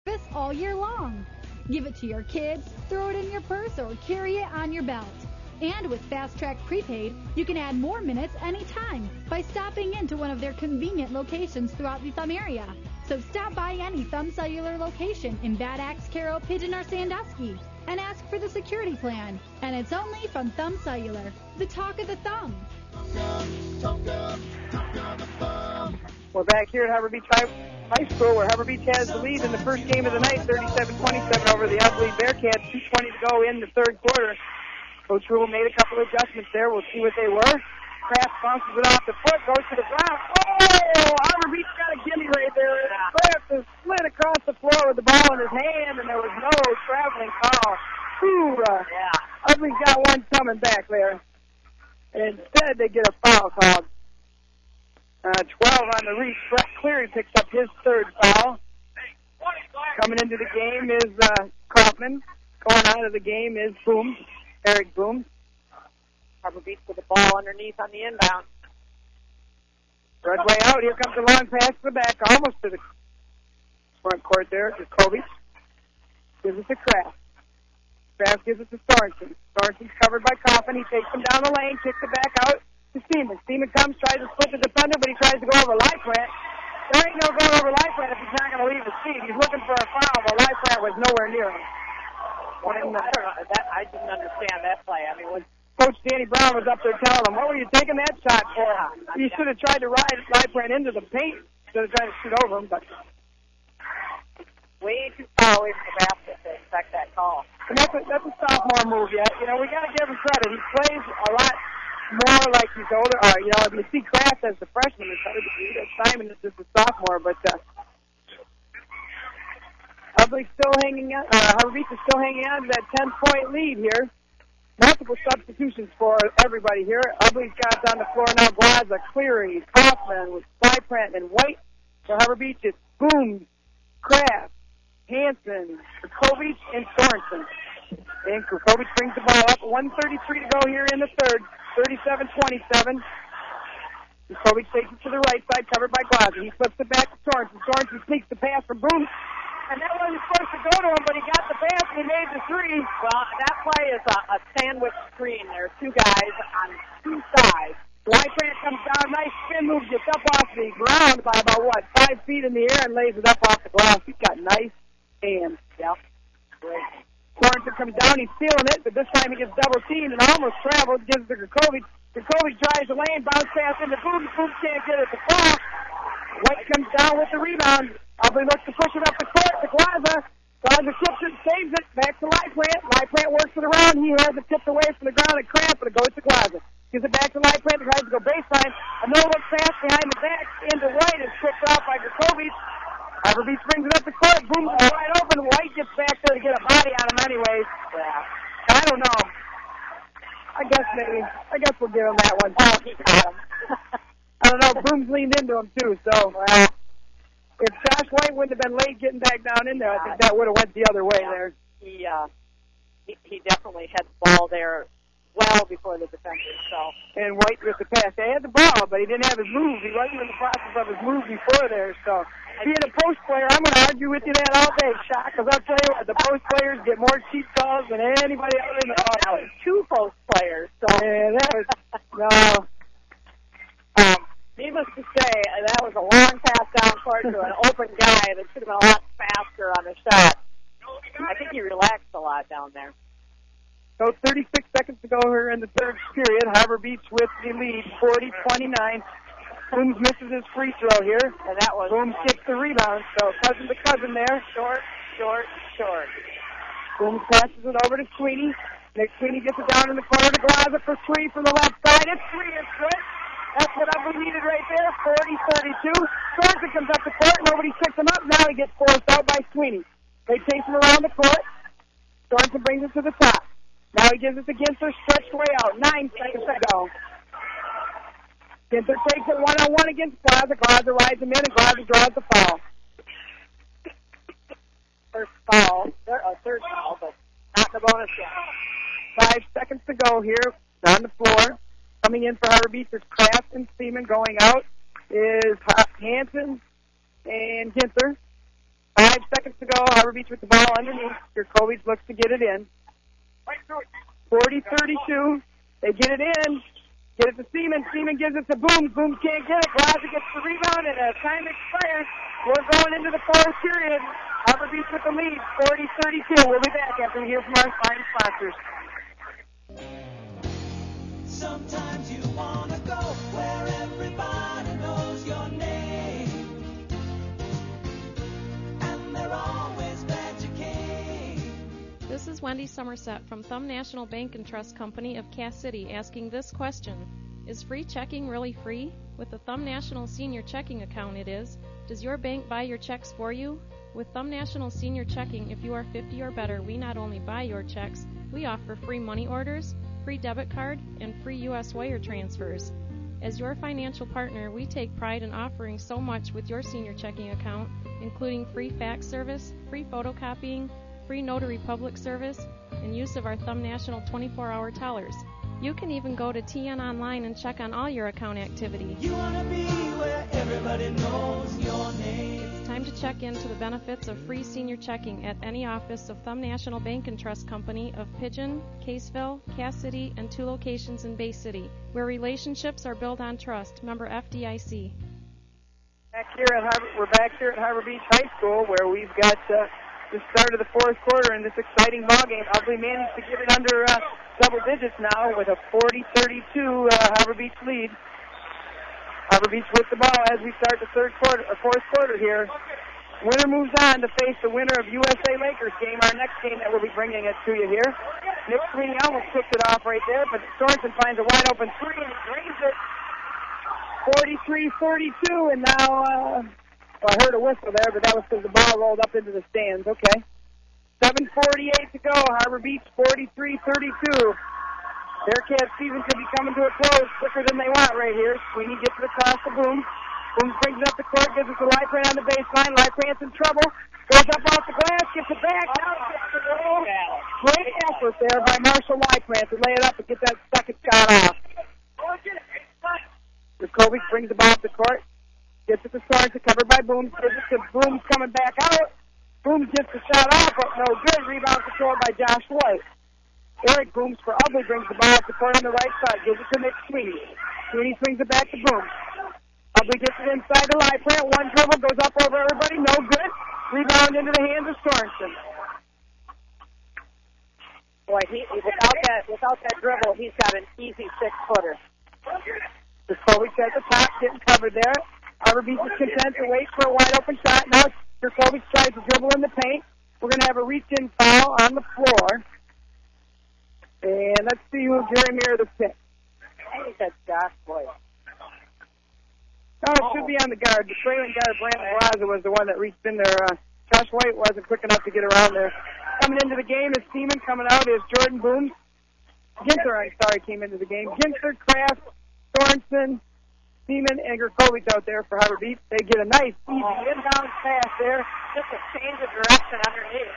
service all year long. Give it to your kids, throw it in your purse, or carry it on your belt. And with Fast Track Prepaid, you can add more minutes anytime by stopping into one of their convenient locations throughout the Thumb area. So stop by any Thumb Cellular location in Bad Axe, Carroll, Pigeon, or Sandusky and ask for the security plan. And it's only from Thumb Cellular, the talk of the thumb. We're back here at Harbor Beach High School, where Harbor Beach has the lead in the first game of the night, 37-27 over the ugly Bearcats. 2:20 to go in the third quarter. Coach Rule made a couple of adjustments there. We'll see what they were. Kraft bounces it off the foot, goes to the ground. Oh, Harbor Beach got a gimme right there. Kraft has slid across the floor with the ball in his hand, and there was no traveling foul. Ugly's got one coming back there. And instead, they get a foul called. 12 on the reach. Brett Cleary picks up his third foul. Coming into the game is Kaufman. Going out of the game is Booms. Eric Booms. Harbor Beach with the ball underneath on the inbound. Red way out. Here comes the long pass to the back, almost to the front court there. Jacoby gives it to Kraft. Kraft gives it to Sorensen. Sorensen's covered by Kaufman. He takes him down the lane, kicks it back out to Steeman. Steeman comes, tries to split the defender, but he tries to go over Liefrant. There ain't no going over Liefrant if he's not going to leave his seat. He's looking for a foul, but Liefrant was nowhere near him. I didn't understand that play. I mean, Coach Danny Brown was up there telling him, what were you taking that shot for? You should have tried to ride Liefrant into the paint instead of trying to shoot over him. But way too far away from the basket to expect that call. And that's a sophomore move yet. You know, we got to give him credit. He plays a lot more like he's older. If you see Kraft as the freshman, it's hard to believe that Simon is just a sophomore. But Harbor Beach is still hanging on to that 10-point lead here. Multiple substitutions for everybody here. Harbor Beach got on the floor now. Glaza, Cleary, Kaufman with Liefrant and White. For Harbor Beach, it's Booms, Kraft, Hansen, Kukovic, and Sorensen. And Kukovic brings the ball up. 1:33 to go here in the third. 37-27. Kukovic takes it to the right side, covered by Glazer. He flips it back to Sorensen. Sorensen sneaks the pass from Booms. And that wasn't supposed to go to him, but he got the pass and he made the three. Well, that play is a sandwich screen. There are two guys on two sides. Liefrant comes down, nice spin move, gets up off the ground by about, 5 feet in the air and lays it up off the glass. He's got nice hands. Yeah. Great. Sorensen comes down, he's stealing it, but this time he gets double teamed and almost traveled, gives it to Kukovic. Kukovic drives the lane, bounce pass into Booms. Booms can't get it to fall. White comes down with the rebound. Aubrey looks to push it up the court to Glaza. Glaza flips it, saves it, back to Liefrant. Liefrant works it around. He has it tipped away from the ground and Kraft, but it goes to Glaza. Gives it back to Liefrant, tries to go baseline. A no-look pass behind the back into White is tripped off by Kukovic. Harbor Beach brings it up the court. Booms is wide open. White gets back there to get a body on him anyways. Yeah. I don't know. I guess we'll give him that one. Oh, he got him. I don't know. Booms leaned into him, too. So, if Josh White wouldn't have been late getting back down in there, I think that would have went the other way there. He definitely had the ball there well before the defenders. So. And White with the pass. They had the ball, but he didn't have his move. He wasn't in the process of his move before there. So, being a post player, I'm going to argue with you that all day, Shock, because I'll tell you what, the post players get more cheap calls than anybody else in the That was two post players. So. Yeah, that was, no. Needless to say, that was a long pass down court to an open guy that should have been a lot faster on the shot. I think he relaxed a lot down there. So 36 seconds to go here in the third period. Harbor Beach with the lead, 40-29. Booms misses his free throw here. And that was Booms gets the rebound, so cousin to cousin there. Short. Booms passes it over to Sweeney. Nick Sweeney gets it down in the corner to Glaza for three from the left side. It's three, it's good. That's what I've needed right there, 40-32. Sorensen comes up the court, nobody picks him up. Now he gets forced out by Sweeney. They chase him around the court. Sorensen brings it to the top. Now he gives it to Ginther, stretched way out. 9 seconds to go. Ginther takes it one-on-one against Glaza. Glaza rides him in, and Glaza draws the foul. Third foul, but not in the bonus yet. 5 seconds to go here on the floor. Coming in for Harbor Beach is Kraft and Seaman. Going out is Hansen and Ginther. 5 seconds to go. Harbor Beach with the ball underneath. Jurkovic looks to get it in. 40-32. They get it in. Get it to Seaman. Seaman gives it to Booms. Booms can't get it. Glazer gets the rebound, and as time expires, we're going into the fourth period. Harbor Beach with the lead, 40-32. We'll be back after we hear from our fine sponsors. Sometimes you want to go where everybody knows your name, and they're always glad you came. This is Wendy Somerset from Thumb National Bank and Trust Company of Cass City asking this question. Is free checking really free? With the Thumb National Senior Checking account it is. Does your bank buy your checks for you? With Thumb National Senior Checking, if you are 50 or better, we not only buy your checks, we offer free money orders, free debit card, and free U.S. wire transfers. As your financial partner, we take pride in offering so much with your senior checking account, including free fax service, free photocopying, free notary public service, and use of our Thumb National 24-hour tellers. You can even go to TN Online and check on all your account activity. You want to be where everybody knows your name. It's time to check into the benefits of free senior checking at any office of Thumb National Bank and Trust Company of Pigeon, Caseville, Cass City, and 2 locations in Bay City, where relationships are built on trust. Member FDIC. We're back here at Harbor Beach High School, where we've got the start of the fourth quarter in this exciting ball game. Ubly managed to get it under double digits now with a 40-32 Harbor Beach lead. Harbor Beach with the ball as we start the fourth quarter here. Winner moves on to face the winner of USA Lakers game, our next game that we'll be bringing it to you here. Nick Sweeney almost kicked it off right there, but Sorensen finds a wide open three and he drains it. 43-32, and now, I heard a whistle there, but that was because the ball rolled up into the stands. Okay. 7:48 to go. Harbor Beach 43-32. Bearcat season could be coming to a close quicker than they want right here. Sweeney gets it across the Boom. Boom brings it up the court, gives it to Lyprant on the baseline. Lyprant's in trouble. Goes up off the glass, gets it back. Now gets the roll. Great effort there by Marshall Lyprant to lay it up and get that second shot off. Jurkovic brings the ball up the court. Gets it to Sorensen, covered by Boom. Gives it to Boom coming back out. Boom gets the shot off, but no good. Rebound controlled by Josh White. Eric Booms for Ubly brings the ball up the court on the right side. Gives it to Nick Sweeney. Sweeney swings it back to Boom. Ubly gets it inside the Lyprant. One dribble goes up over everybody. No good. Rebound into the hands of Sorensen. Boy, without that dribble, he's got an easy 6-footer. Jurkovic at the top, getting covered there. Harbor Beach is content to wait for a wide open shot. Now Jurkovic tries to dribble in the paint. We're going to have a reach-in foul on the floor. And let's see who Jerry Mirror the pick. I think that's Josh White. No, it should be on the guard. The trailing guard, Brandon Raza, was the one that reached in there. Josh White wasn't quick enough to get around there. Coming into the game is Seaman. Coming out is Jordan Booms. Came into the game. Ginter, Kraft, Sorensen, Seaman, and Jurkovic out there for Harbor Beach. They get a nice, easy inbound pass there. Just a change of direction underneath.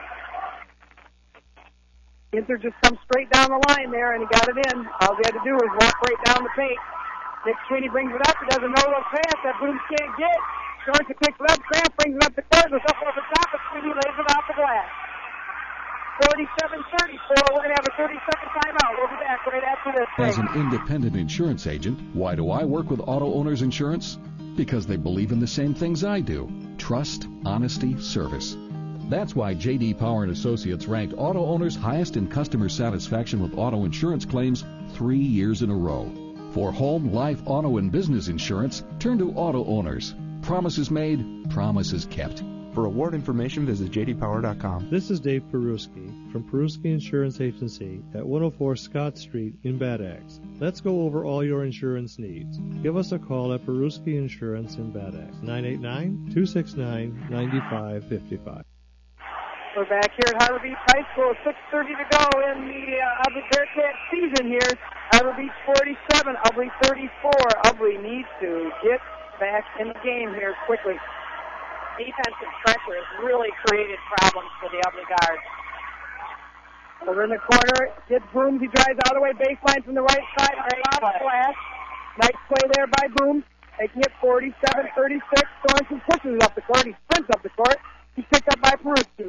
Ginter just comes straight down the line there, and he got it in. All he had to do was walk right down the paint. Nick Sweeney brings it up. He does a no-look pass that Booms can't get. Sorensen picks it up. Kraft brings it up the court. Goes up over the top, and Sweeney lays it off the glass. 47-34. We're going to have a 30-second timeout. We'll be back right after this. As an independent insurance agent, why do I work with Auto Owners Insurance? Because they believe in the same things I do. Trust, honesty, service. That's why J.D. Power & Associates ranked Auto Owners highest in customer satisfaction with auto insurance claims 3 years in a row. For home, life, auto, and business insurance, turn to Auto Owners. Promises made, promises kept. For award information, visit jdpower.com. This is Dave Peruski from Peruski Insurance Agency at 104 Scott Street in Bad Axe. Let's go over all your insurance needs. Give us a call at Peruski Insurance in Bad Axe, 989-269-9555. We're back here at Harbor Beach High School, 6:30 to go in the Ubly Bearcat season here. Harbor Beach 47, Ubly 34. Ubly needs to get back in the game here quickly. Defensive pressure has really created problems for the Ubly guard. Over in the corner, gets Booms. He drives all the way baseline from the right side. Off the flash. Nice play there by Booms. Making it 47-36. Sorensen pushes it up the court. He sprints up the court. He's picked up by Peruski.